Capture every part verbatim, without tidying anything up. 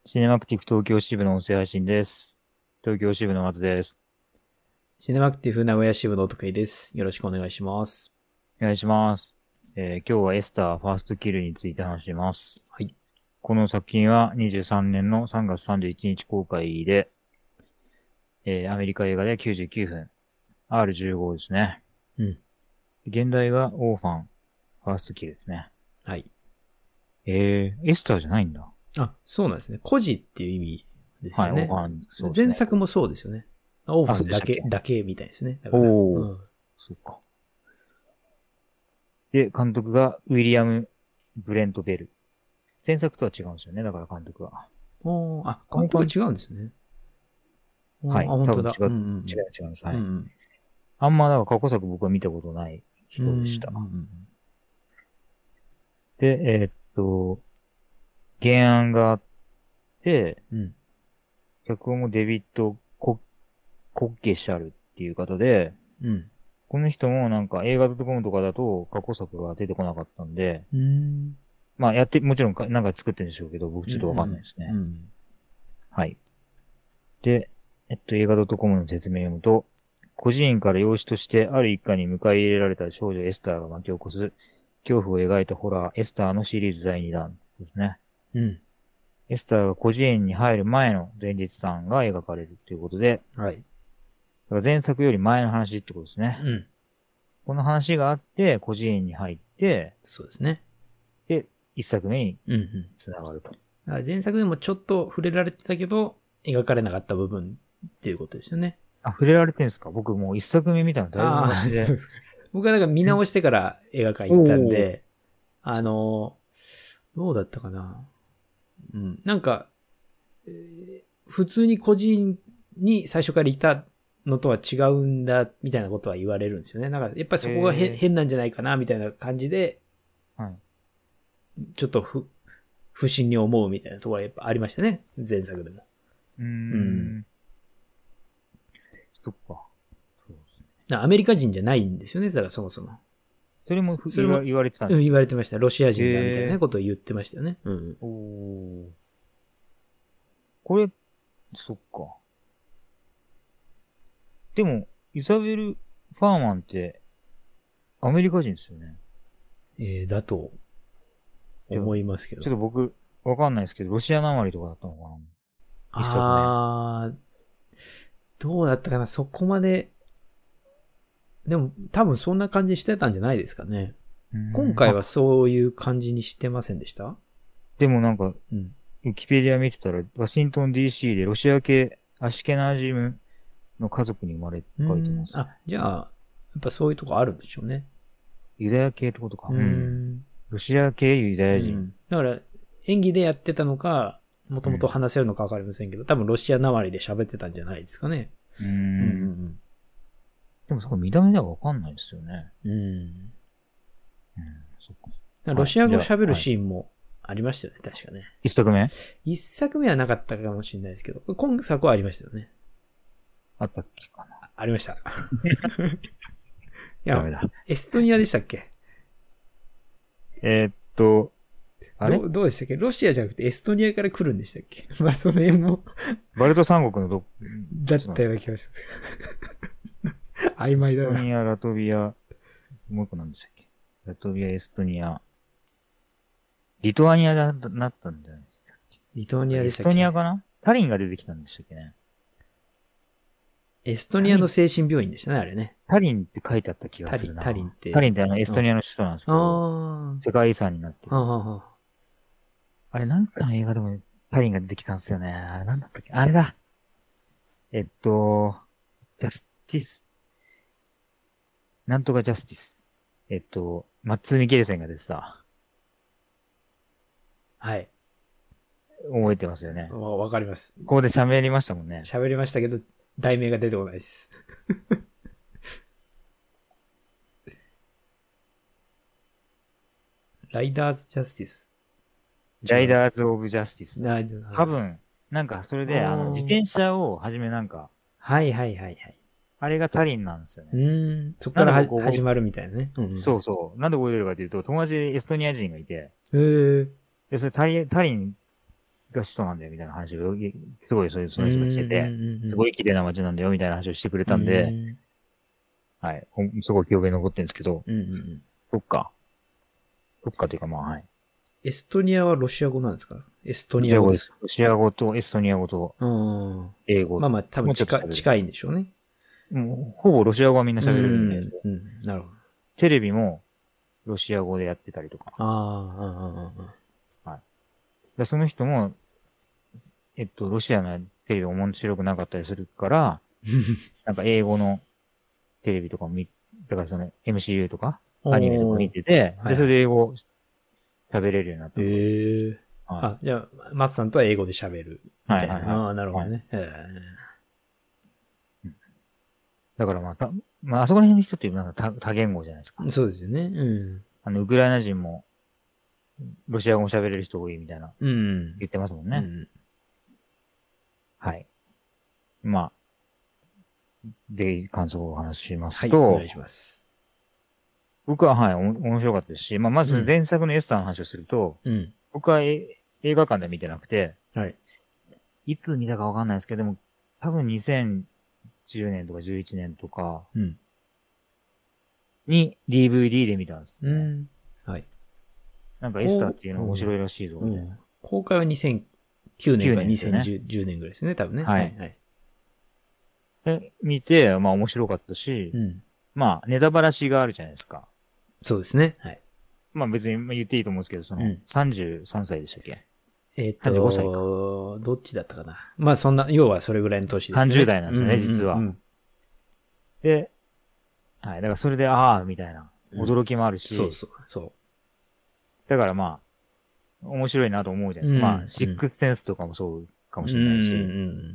シネマクティブ東京支部の音声配信です。東京支部の松です。 シネマクティブ名古屋支部の徳井です。よろしくお願いします。 お願いします。えー、今日はエスターファーストキルについて話します。 はい。 この作品はにじゅうさんねんのさんがつさんじゅういちにち公開で、えー、アメリカ映画できゅうじゅうきゅうふん、アールじゅうご ですね。 うん。 現代はオーファン、ファーストキルですね。 はい。 えー、エスターじゃないんだ。 あ、そうなんですね。孤児っていう意味ですよね。 はい、オーファン、そうですね。 前作もそうですよね。オーファンだけ、だけみたいですね。 おー、うん、そっか。で、監督がウィリアム・ブレント・ベル。前作とは違うんですよね、だから監督は。 おー、あ、監督は違うんですね。 はい。 あ、本当だ。 多分違う、 うんうん、 違う、違います。はい。 うんうん、 あんま、だから過去作僕は見たことない人でした。 うんうん、 で、えー、っと、原案があって、 うん、 脚本もデビッド・コッケシャルっていう方で、 うん、 この人もなんか映画 .com とかだと過去作が出てこなかったんで、 うん、 まあやって、もちろんかなんか作ってるんでしょうけど、僕ちょっとわかんないですね。 うんうん、 はい。で、えっと、映画 .com の説明を読むと、孤児院から養子としてある一家に迎え入れられた少女エスターが巻き起こす恐怖を描いたホラーエスターのシリーズだいにだんですね。 うん。 エスターが孤児院に入る前の前日さんが描かれるということで、 はい。だから前作より前の話ってことですね。 うん。 この話があって、孤児院に入って、 そうですね。 で、一作目にうんうん。 つながると。 前作でもちょっと触れられてたけど、描かれなかった部分っていうことですよね。 あ、触れられてるんですか？僕もう一作目見たのだいぶ昔で。 ああ、そうですか。僕はだから見直してから映画館行ったんで、あの、どうだったかな。うん。なんか、えー、普通に個人に最初からいたのとは違うんだ、みたいなことは言われるんですよね。なんか、やっぱりそこが変、変なんじゃないかな、みたいな感じで、 はい。 ちょっと不、不審に思うみたいなところがやっぱありましたね。前作でも。 うーん。 うん。 そっか。そうですね。 アメリカ人じゃないんですよね、だからそもそも。 それもそれも言われてたんですか？ うん、言われてました。ロシア人だみたいなことを言ってましたよね。うん。 おー。これ、そっか。でも、イザベル・ファーマンって、アメリカ人ですよね。 えー、だと、思いますけど。 ちょっと僕、わかんないですけど、ロシアなまりとかだったのかな？一作目。 あー、どうだったかな、そこまで、でも多分そんな感じしてたんじゃないですかね。今回はそういう感じにしてませんでした？ でもなんか、 うん、 ウィキペディア見てたら、ワシントン ディーシー でロシア系アシケナージムの家族に生まれて書いてます。 あ、じゃあ、やっぱそういうとこあるんでしょうね。 ユダヤ系ってことか。 うん。 ロシア系ユダヤ人。うん、 だから、演技でやってたのか、もともと話せるのかわかりませんけど、うん、多分ロシアなまりで喋ってたんじゃないですかね。 うーん。うんうん、でもそこ見た目ではわかんないですよね。うん。うん、 そっか。ロシア語喋るシーンもありましたよね、確かね。 一作目一作目はなかったかもしれないですけど、今作はありましたよね。 あったっけかな。 ありました。いや、エストニアでしたっけ？ えー、っと、あれどう、どうでしたっけ？ロシアじゃなくてエストニアから来るんでしたっけ？まあ、その辺も。 バルト三国のど、 だったような気がした。曖昧だな。 エストニア、ラトビア、もう一個なんでしたっけ？ラトビア、エストニア、リトアニアだなったんじゃないですか。 リトアニアでしたっけ？ エストニアかな？タリンが出てきたんでしたっけね。 エストニアの精神病院でしたね、あれね。 タリンって書いてあった気がするな。 タリン、タリンって。 タリンってあのエストニアの首都なんですけど、世界遺産になってる。あ, あれなんかの映画でもタリンが出てきたんですよね。あれなんだったっけ？あれだ。えっと、ジャスティス。なんとかジャスティス。えっと、マッツー・ミケルセンが出てた。 はい。 覚えてますよね。 わかります。 ここで喋りましたもんね。 喋りましたけど、題名が出てこないです。ライダーズ・ジャスティス。 ライダーズ・オブ・ジャスティス。多分、なんかそれで、あの、自転車をはじめなんか。 はいはいはいはい。 あれがタリンなんですよね。 うん。そっから始まるみたいなね。 うん、そうそう。なんで覚えてるかというと、友達でエストニア人がいて。 へー。 で、それタリン、タリンが首都なんだよみたいな話を、すごいそういう、その人が来てて、すごい綺麗な街なんだよみたいな話をしてくれたんで、はい。すごい記憶に残ってるんですけど、 うんうんうん、 そっか。そっかというかまあ、はい。 エストニアはロシア語なんですか？エストニア語です。 ロシア語とエストニア語と英語。 まあまあ多分近い、近いんでしょうね。 もうほぼロシア語はみんな喋れるみたいですよ。 うん、うん、なるほど。 テレビもロシア語でやってたりとか。 ああ、ああ、はい。でその人も、えっと、ロシアのテレビ面白くなかったりするから、なんか英語のテレビとかも見、だからその エムシーユー とか、アニメとか見てて、で、それで英語喋れるようになった。 へえー。はい、あ、じゃあ、松さんとは英語で喋るみたいな。はいはいはい、ああ、なるほどね。はい、 だからまあ、まあ、あそこら辺の人ってなんか 多, 多言語じゃないですか。 そうですよね。うん。 あの、ウクライナ人も、ロシア語も喋れる人多いみたいな。うん。言ってますもんね。うん、はい。まあ、で、感想をお話ししますと。 はい、お願いします。 僕は、はい、お面白かったですし、まあ、まず前作のエスターの話をすると、うん、僕は映画館で見てなくて、はい。いつ見たかわかんないですけど、でも、多分にせんじゅうねんとかじゅういちねんとか、うん。に ディーブイディー で見たんです、ね。うん。はい。なんかエスターっていうの面白いらしいぞ、みたいな、うん。 公開はにせんきゅうねんかにせんじゅうねんぐらいですね、多分ね。はい。はい。 で、見て、まあ面白かったし、うん、まあネタバラシがあるじゃないですか。 そうですね。はい。 まあ別に言っていいと思うんですけど、その、うん、さんじゅうさんさいでしたっけ？ えっと、さんじゅうごさいか。どっちだったかな。まあそんな、要はそれぐらいの年ですね。 さんじゅう代なんですよね、うんうんうん、実は。で、はい。だからそれで、ああ、みたいな、驚きもあるし、 うん、そうそう、そう。 だからまあ、面白いなと思うじゃないですか。うん、まあ、シックスセンスとかもそうかもしれないし、うんうん、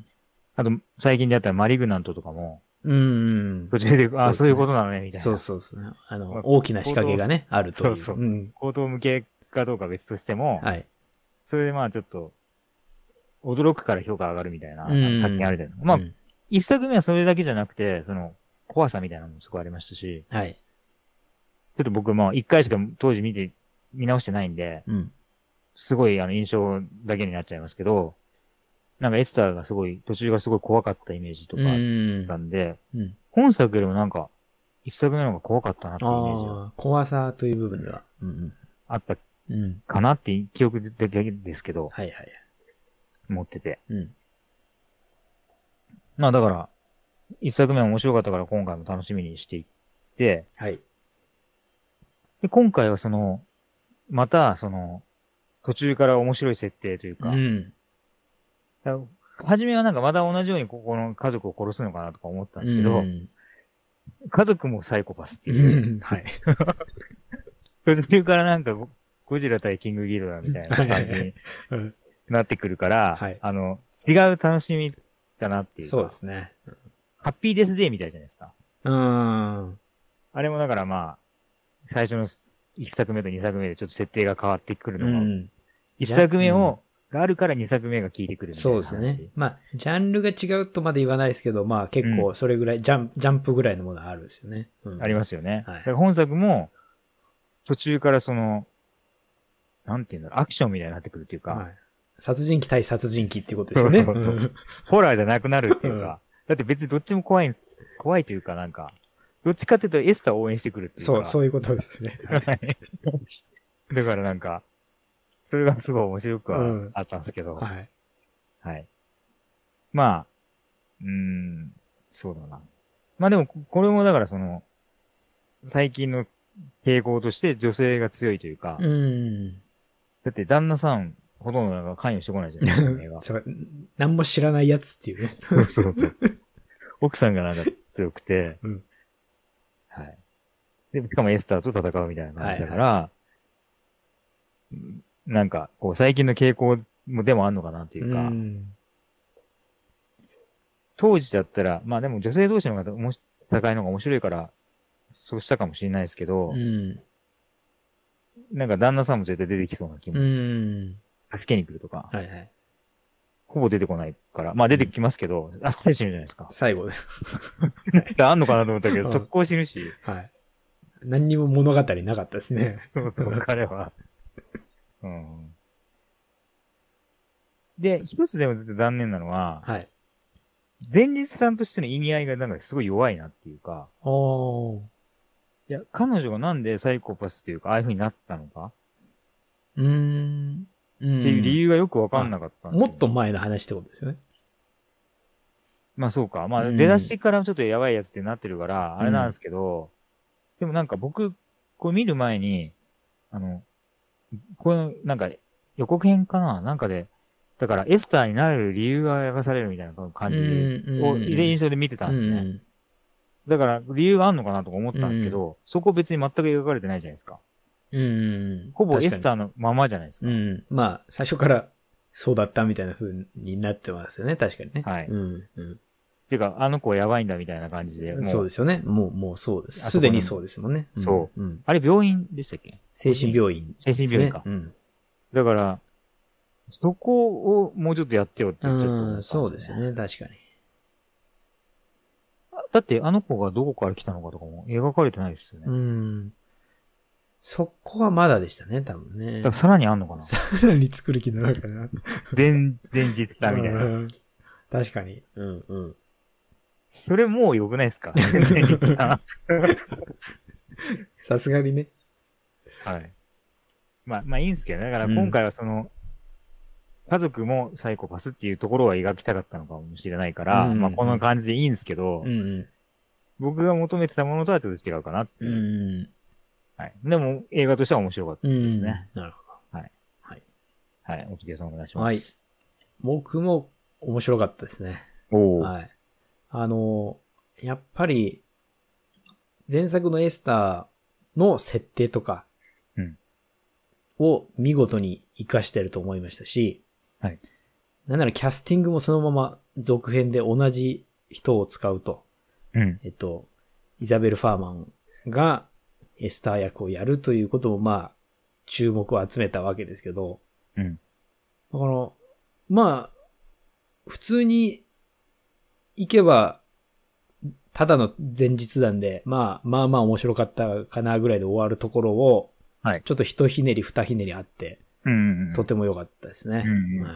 あと、最近であったらマリグナントとかも、うんうん、途中で、ああ、そういうことなのね、みたいな。 そうそうそう。あの、まあ、大きな仕掛けがね、あるという。 そうそう。うん、口頭向けかどうか別としても、はい。それでまあちょっと、驚くから評価上がるみたいな、うん、作品あるじゃないですか。まあ、一、うん、作目はそれだけじゃなくて、その、怖さみたいなのもすごいありましたし、はい。ちょっと僕まあ一回しか当時見て、見直してないんで、うん、すごいあの印象だけになっちゃいますけど、なんかエスターがすごい、途中がすごい怖かったイメージとかあったんで、うんうん、本作よりもなんか、一作目の方が怖かったなっていうイメージが。 怖さという部分では、 うんうん、あったかなって記憶だけですけど、はいはい。持ってて。うん。まあだから、一作目は面白かったから今回も楽しみにしていって、はい。で、今回はその、また、その、途中から面白い設定というか、うん。初めはなんかまた同じようにここの家族を殺すのかなとか思ったんですけど、うん、家族もサイコパスっていう。うん、はい。途中からなんかゴジラ対キングギドラみたいな感じになってくるから、はい、あの、違う楽しみだなっていうか。 そうですね。 ハッピーデスデーみたいじゃないですか。うん。あれもだからまあ、最初のいっさくめとにさくめでちょっと設定が変わってくるのが、うん、いっさくめを、があるからにさくめが効いてくるみたいな話。 そうですね。まあ、ジャンルが違うとまで言わないですけど、まあ結構それぐらい、うん、ジャンプ、ジャンプぐらいのものがあるんですよね。 うん、ありますよね。はい、だから本作も、途中からその、なんていうんだろう、アクションみたいになってくるっていうか。はい、 殺人鬼対殺人鬼っていうことですよね。 ホラーじゃなくなるっていうか。だって別にどっちも怖いん怖いというかなんか、どっちかっていうとエスターを応援してくるっていうか。 そう、そういうことですね。はい、 だからなんか、それがすごい面白くはあったんですけど。うん、はい。はい。まあ、うーん、そうだな。まあでも、これもだからその、最近の傾向として女性が強いというか。うん。だって旦那さん、ほとんどなんか関与してこないじゃないですか、映画。 そう、何も知らないやつっていうね。 そうそうそう。奥さんがなんか強くて、うん、はい。で、しかもエスターと戦うみたいな話だから、はいはい、なんか、こう、最近の傾向もでもあんのかなっていうか、うん、当時だったら、まあでも女性同士の方が戦いの方が面白いから、そうしたかもしれないですけど、うん、なんか旦那さんも絶対出てきそうな気も、うん、助けに来るとか、はいはい、ほぼ出てこないから、まあ出てきますけど、うん、あっさり死ぬじゃないですか。 最後です。 あんのかなと思ったけど、速攻死ぬし。 はい。何にも物語なかったですね。 そうそう、彼は。うん。 で、一つでも残念なのは、 はい。 前日さんとしての意味合いがなんかすごい弱いなっていうか、 おー。 いや、彼女がなんでサイコパスっていうか、ああいう風になったのかうーん。 っていう理由がよくわかんなかったんですよ、 もっと前の話ってことですよね。 まあそうか。まあうん出だしからちょっとやばいやつってなってるから、あれなんですけど、でもなんか僕、これ見る前に、あの、この、なんか予告編かななんかで、だからエスターになれる理由が描かされるみたいな感じで、を、で印象で見てたんですね。 うんうんだから理由があんのかなとか思ったんですけど、 うんそこ別に全く描かれてないじゃないですか。 うん。 ほぼエスターのままじゃないですか。 うん。まあ、最初からそうだったみたいな風になってますよね。確かにね。 はい。 うんうん。 ていうか、あの子はやばいんだみたいな感じで。 そうですよね。もう、もうそうです。すでにそうですもんね。 そう。 うん。 あれ病院でしたっけ？ 精神病院、 精神病院か。 うん。 だから、そこをもうちょっとやってよってちょっと思ったんですよね。 そうですよね。確かに。 だってあの子がどこから来たのかとかも描かれてないですよね。 うん。そこはまだでしたね、多分ね。 だからさらにあんのかな？ さらに作る気なのかな。 前、前日だみたいな。 確かに。うんうん。 それもう良くないですか？ さすがにね。 はい。まあ、まあいいんですけどね。だから今回はその、うん、家族もサイコパスっていうところは描きたかったのかもしれないから、うんうん、まあこの感じでいいんですけど、うんうん、僕が求めてたものとはちょっと違うかなっていう。うんうん、はい。でも映画としては面白かったですね。 うん、なるほど。はい。 はい。はい。おきげさんお願いします。 はい。僕も面白かったですね。 おはい。あの、やっぱり、前作のエスターの設定とか、を見事に活かしてると思いましたし、 はい。 なんならキャスティングもそのまま続編で同じ人を使うと、 うん。 えっと、イザベル・ファーマンがエスター役をやるということもまあ、注目を集めたわけですけど、 うん。 だから、まあ、普通に行けば、ただの前日談で、まあ、まあまあ面白かったかなぐらいで終わるところを、 はい。 ちょっと一ひねり二ひねりあって、 うんうんうん、 とても良かったですね。 うんうんはい、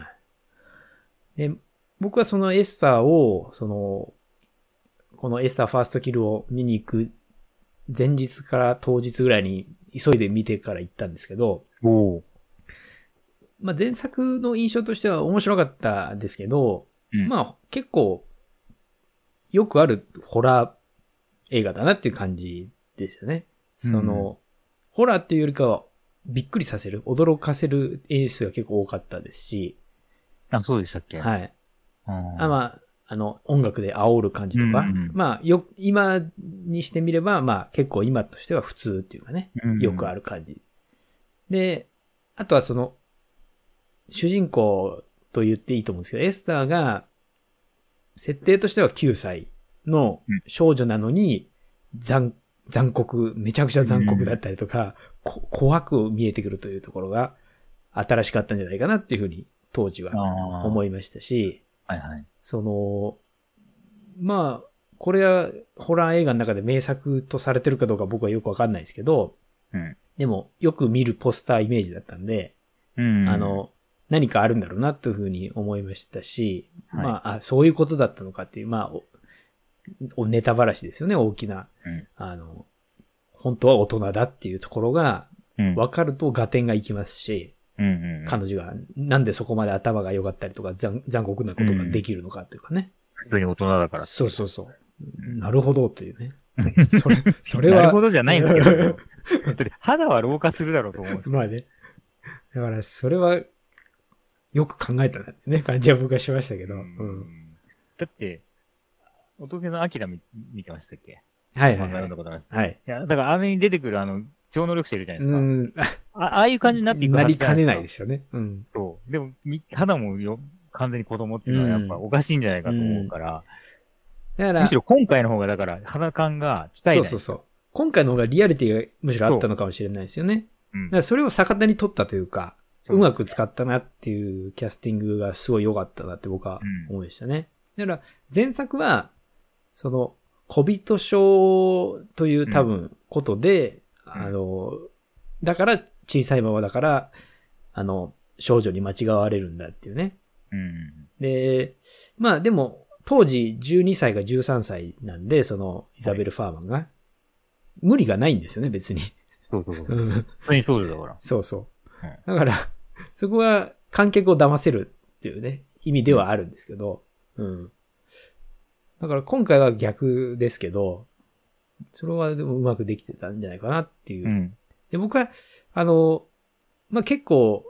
で、僕はそのエスターを、その、このエスターファーストキルを見に行く前日から当日ぐらいに急いで見てから行ったんですけど、 おまあ前作の印象としては面白かったですけど、うん、まあ結構よくあるホラー映画だなっていう感じですよね。その、うんホラーっていうよりかは、びっくりさせる、驚かせる演出が結構多かったですし。 あ、そうでしたっけ？ はい。 ああまあ、あの、音楽で煽る感じとか。うんうん、まあ、よ、今にしてみれば、まあ、結構今としては普通っていうかね、うんうん、よくある感じ。で、あとはその、主人公と言っていいと思うんですけど、エスターが、設定としてはきゅうさいの少女なのに、残残酷、めちゃくちゃ残酷だったりとか、うん、こ怖く見えてくるというところが新しかったんじゃないかなっていうふうに当時は思いましたし、 はいはい、 その、まあ、これはホラー映画の中で名作とされてるかどうか僕はよくわかんないですけど、 うん、 でもよく見るポスターイメージだったんで、 うん、 あの、何かあるんだろうなというふうに思いましたし、 はい、 まああ、そういうことだったのかっていう、まあ、ネタばらしですよね、大きな。 うん、 あの、本当は大人だっていうところが、分かると合点がいきますし、 うんうんうん、 彼女がなんでそこまで頭が良かったりとか残、残酷なことができるのかっていうかね。 普通に大人だから。 そうそうそう。うん、なるほどというね。それ、それは。 なるほどじゃないんだけど、肌は老化するだろうと思うんですまあね。だから、それは、よく考えたなってね、感じは僕はしましたけど。うん、 だって、仏さん、アキラ見、見てましたっけ？ はいはい、はい。 読んだことないです。 はい。 いや、だからあれに出てくるあの、超能力者いるじゃないですか。うんあ。ああいう感じになっていくはずじゃないですか。 なりかねないですよね。うん。 そう。でも、肌もよ、完全に子供っていうのはやっぱおかしいんじゃないかと思うから。うん、だから、むしろ今回の方がだから肌感が近いじゃないですか。そうそうそう。 今回の方がリアリティがむしろあったのかもしれないですよね。うん。だからそれを逆手に取ったというか、うまく使ったなっていうキャスティングがすごい良かったなって僕は思いましたね。うん、だから、前作は、その、小人症という多分ことで、うん、あの、だから小さいままだから、あの、少女に間違われるんだっていうね。 うん。 で、まあでも、当時じゅうにさいかじゅうさんさいなんで、そのイザベル・ファーマンが。はい、無理がないんですよね、別に。 そうそうそう。本当にそうだから。 そうそう。うん、だから、そこは観客を騙せるっていうね、意味ではあるんですけど、うん。うん、だから今回は逆ですけど、それはでもうまくできてたんじゃないかなっていう。うん、で僕は、あの、まあ、結構、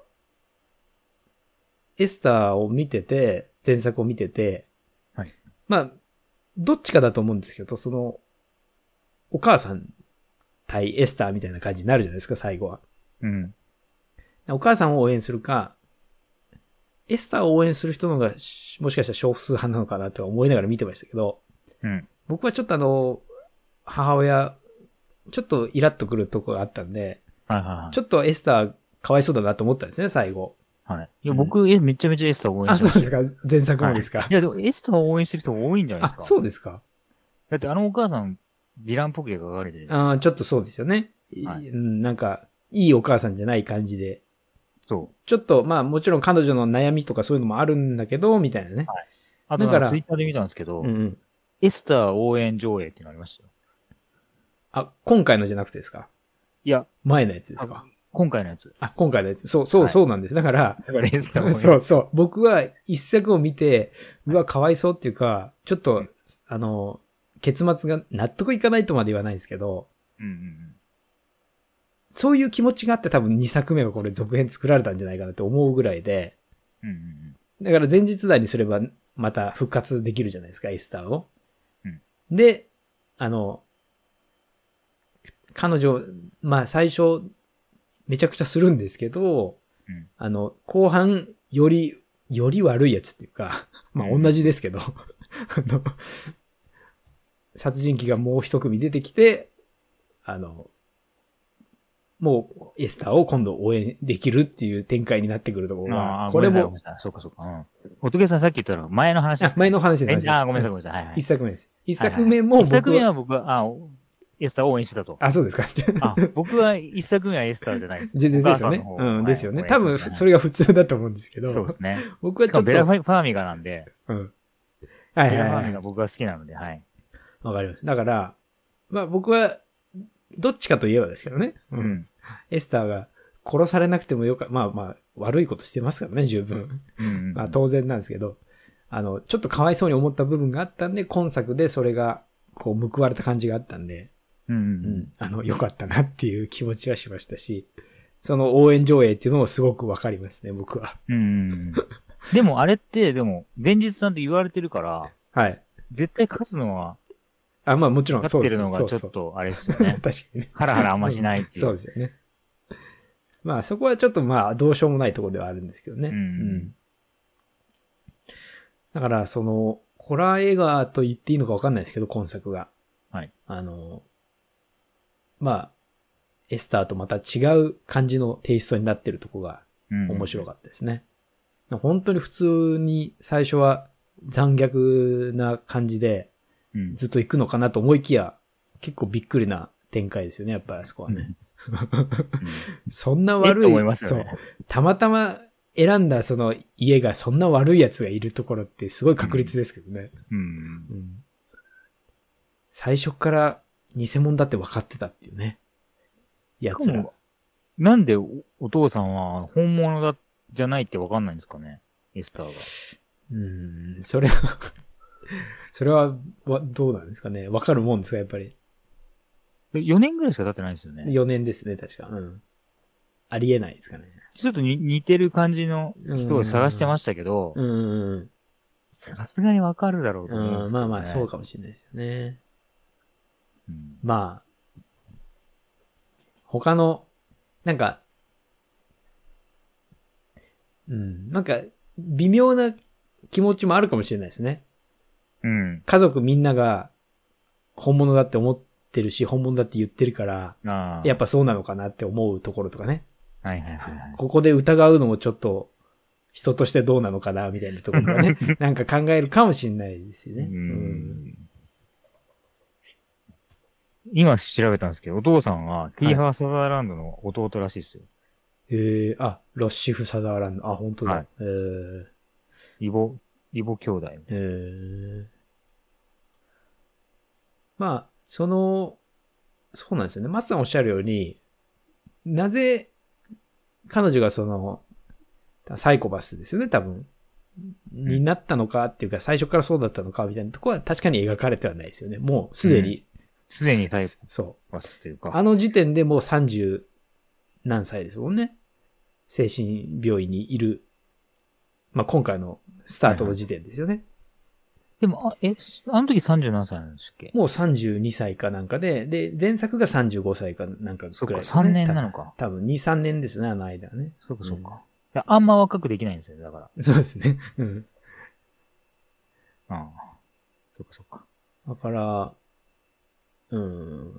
エスターを見てて、前作を見てて、 はい、 まあ、どっちかだと思うんですけど、その、お母さん対エスターみたいな感じになるじゃないですか、最後は。 うん。 お母さんを応援するか、エスターを応援する人の方が、もしかしたら少数派なのかなと思いながら見てましたけど、 うん、 僕はちょっとあの、母親、ちょっとイラッとくるところがあったんで、 はいはいはい、 ちょっとエスターかわいそうだなと思ったんですね、最後。 はい。いや、僕、うん、え、めちゃめちゃエスターを応援してます。 あ、そうですか。前作もですか。はい、 いや、でもエスターを応援してる人多いんじゃないですか。 あ、そうですか。 だってあのお母さん、ヴィランっぽく描かれてるじゃないですか。 ああ、ちょっとそうですよね。はい、なんか、いいお母さんじゃない感じで。 そう。 ちょっと、まあもちろん彼女の悩みとかそういうのもあるんだけど、みたいなね。はい。 あとなんかツイッターで見たんですけど、うんうん、エスター応援上映っていうのありましたよ。 あ、今回のじゃなくてですか？ いや。 前のやつですか？ 今回のやつ。 あ、今回のやつ。そう、そう、はい、そうなんです。だから、 だからエスター応援そうそう。僕は一作を見て、うわ、かわいそうっていうか、ちょっと、うん、あの、結末が納得いかないとまで言わないですけど、 うんうんうん、 そういう気持ちがあって多分にさくめはこれ続編作られたんじゃないかなって思うぐらいで、 うんうんうん、 だから前日談にすればまた復活できるじゃないですか、エスターを。 うん、 で、あの、彼女、まあ最初めちゃくちゃするんですけど、うん、あの、後半より、より悪いやつっていうか、まあ同じですけど、うん、あの、殺人鬼がもう一組出てきて、あの、もうエスターを今度応援できるっていう展開になってくるところが、これも、 そうかそうか。うん。仏さんさっき言ったの前の話です、 ね。前の話です。 あ、ごめんなさいごめんなさい。はいはい。 一作目です。一作目も僕は、 一作目は僕は、あ、エスターを応援してたと。 あ、そうですか。 あ、僕は一作目はエスターじゃないです。 全然ですよね。うん、ですよね。多分それが普通だと思うんですけど。 そうですね。 僕はちょっと。 ベラファーミガなんで。 うん。はいはいはい。 ベラファーミガ僕は好きなので、はい。 わかります。だから、まあ僕は、どっちかといえばですけどね。うん。エスターが殺されなくてもよか、まあまあ、悪いことしてますからね、十分。 うんうんうん、 まあ当然なんですけど、あの、ちょっとかわいそうに思った部分があったんで、今作でそれが、こう、報われた感じがあったんで、 うんうんうんうん、あの、良かったなっていう気持ちはしましたし、その応援上映っていうのもすごくわかりますね、僕は。 うんうんうん、でもあれって、でも、現実なんて言われてるから、 はい。 絶対勝つのは、 あ、まあもちろんそうです。勝ってるのがちょっとあれですよね。 確かにね。 ハラハラあんましないっていう。 そうですよね。まあそこはちょっとまあどうしようもないところではあるんですけどね。 うん、うん。 だからその、ホラー映画と言っていいのかわかんないですけど、今作が。 はい。 あの、まあ、エスターとまた違う感じのテイストになってるとこが面白かったですね。うん、本当に普通に最初は残虐な感じで、ずっと行くのかなと思いきや、結構びっくりな展開ですよね、やっぱりあそこはね。うん、そんな悪い、 思いますよね、 そう。たまたま選んだその家がそんな悪いやつがいるところってすごい確率ですけどね。 うんうんうん、最初から偽物だって分かってたっていうね。やつら。 なんでお父さんは本物だ、じゃないって分かんないんですかね、エスターが。 うーん、それはそれは、どうなんですかね。わかるもんですか、やっぱり。 よねんぐらいしか経ってないですよね。 よねんですね、確か。うん。ありえないですかね。 ちょっとに似てる感じの人を探してましたけど、 うんうん。 さすがにわかるだろうと思うんですけど、ね。 うん、まあまあ、そうかもしれないですよね。 うん、 まあ、他の、なんか、うん、なんか、微妙な気持ちもあるかもしれないですね。 うん。 家族みんなが本物だって思ってるし、本物だって言ってるから、 あやっぱそうなのかなって思うところとかね。 はいはいはい、はい。 ここで疑うのもちょっと人としてどうなのかなみたいなところとかね。なんか考えるかもしれないですよね。 うんうん今調べたんですけど、お父さんはキーハー・サザーランドの弟らしいですよ。 へえー、あ、ロッシフ・サザーランド。あ、本当だ。はい、えー異母、異母兄弟。 へえ。まあ、その、そうなんですよね。松さんおっしゃるように、なぜ彼女がその、サイコパスですよね、多分。になったのかっていうか、最初からそうだったのかみたいなところは確かに描かれてはないですよね。もうすでに。 す、う、で、ん、にサイコパスというか。 あの時点でもうさんじゅう何歳ですもんね。精神病院にいる。まあ、今回のスタートの時点ですよね。はいはい、 でも、あ、え、あの時さんじゅう何歳なんですっけ？ もうさんじゅうにさいかなんかで、で、前作がさんじゅうごさいかなんかくらい、ね。 そっか、さんねんなのか。 多分に、さんねんですね、あの間ね。 そっかそっか。うんあんま若くできないんですよね、だから。 そうですね。うん。 ああ。そっかそっか。 だから、うん。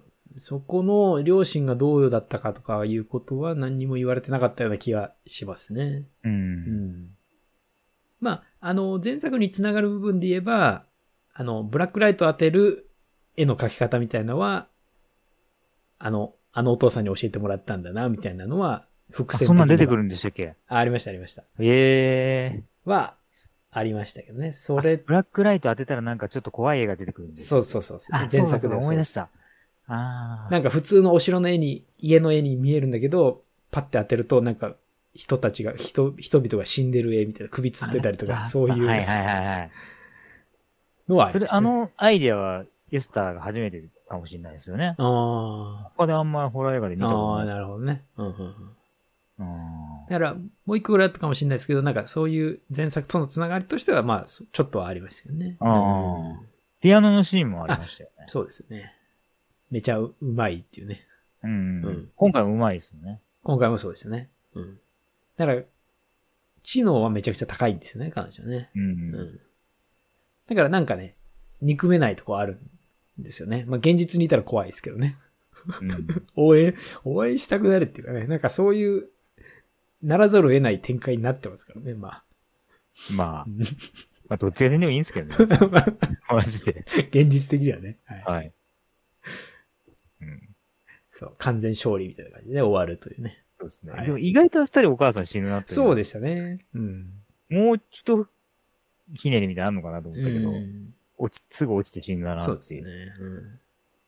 そこの両親がどうだったかとかいうことは何にも言われてなかったような気がしますね。 うん。うんうん、まあ、あの、前作につながる部分で言えば、あの、ブラックライトを当てる絵の描き方みたいなのは、あの、あのお父さんに教えてもらったんだな、みたいなのは、伏線的には。 そんなん出てくるんでしたっけ？ あ、ありました、ありました。 ええー。は、ありましたけどね。それ。 ブラックライト当てたらなんかちょっと怖い絵が出てくるんです。 そうそうそう。 前作で思い出した。ああ。 なんか普通のお城の絵に、家の絵に見えるんだけど、パッて当てると、なんか、人たちが、人、人々が死んでる絵みたいな、首つってたりとか、そういう。 はいはいはいはい。 のはありましたね。それ、あのアイディアは、エスターが初めてかもしれないですよね。 ああ。 他であんまりホラー映画で見たことない。 ああ、なるほどね。うんうんうん。 うん、 だから、もう一個ぐらいあったかもしれないですけど、なんかそういう前作とのつながりとしては、まあ、ちょっとはありましたよね。 ああ、うん。ピアノのシーンもありましたよね。 そうですね。めちゃうまいっていうね。 うん。うん、今回もうまいですよね。 今回もそうでしたね。うん。だから、知能はめちゃくちゃ高いんですよね、彼女ね。 うん、うんうん。だからなんかね、憎めないとこあるんですよね。まあ現実にいたら怖いですけどね。うん、応援、応援したくなるっていうかね、なんかそういう、ならざるを得ない展開になってますからね、まあ。 まあ。まあ、どっちでもいいんですけどね。マジで。 現実的にはね。 はい。はい、 うん。そう、完全勝利みたいな感じで終わるというね。 そうですね。はい、でも意外とあっさりお母さん死ぬなって。 そうでしたね。うん。 もう一ひねりみたいなのあるのかなと思ったけど、うん、落ち、すぐ落ちて死んだなっていう。 そうですね。うん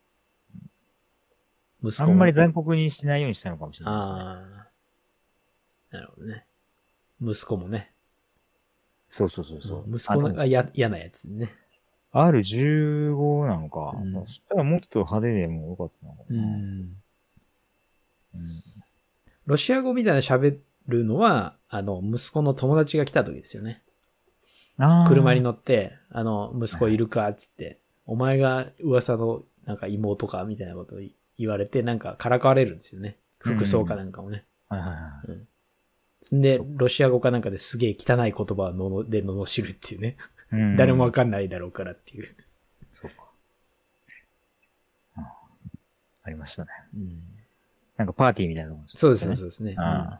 息子あんまり残酷にしないようにしたのかもしれないですね。ああ。なるほどね。息子もね。 そうそうそうそう、 うん。息子が嫌なやつね。 アールじゅうご なのか。うん、そしたらもうちょっと派手でもよかったのかな。うん。 うん、ロシア語みたいな喋るのは、あの、息子の友達が来た時ですよね。あ車に乗って、あの、息子いるかっつって、はい、お前が噂のなんか妹かみたいなことを言われて、なんかからかわれるんですよね。服装かなんかもね。うん、はいはいはい。うん。で、ロシア語かなんかですげえ汚い言葉をのので罵るっていうね。うん、誰もわかんないだろうからっていう。 そうか。あ, ありましたね。うん。なんかパーティーみたいなのも、ね、 そうですね、そうですね。あうん、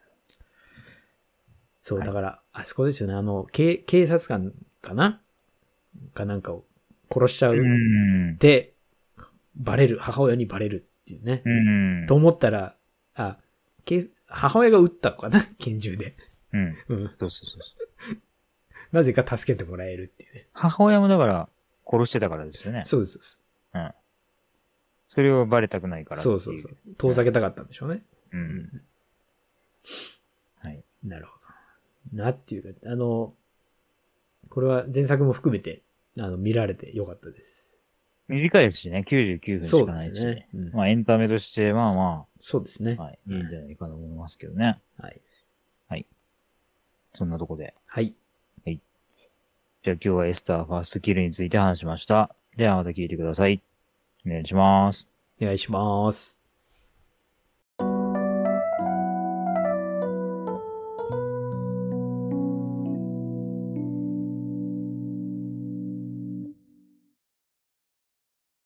そう、だから、はい、あそこですよね。あの、警、警察官かなかなんかを殺しちゃう。で、バレる。母親にバレるっていうね。うん。と思ったら、あ、母親が撃ったのかな拳銃で。 うん。うん。そうそうそうそう。 なぜか助けてもらえるっていうね。 母親もだから、殺してたからですよね。 そうです。そうです。うん。 それをバレたくないからそうそうそう。遠ざけたかったんでしょうね。うん。うん、 はい。 なるほど。なっていうか、あの、これは前作も含めて、あの、見られてよかったです。 短いですしね、きゅうじゅうきゅうふんしかないし。そうですね。うん、まあエンタメとして、まあまあ。 そうですね。 はい。いいんじゃないかと思いますけどね。 はい。 はい。そんなとこで。 はい。 はい。じゃあ今日はエスターファーストキルについて話しました。ではまた聞いてください。お願いします。 お願いします。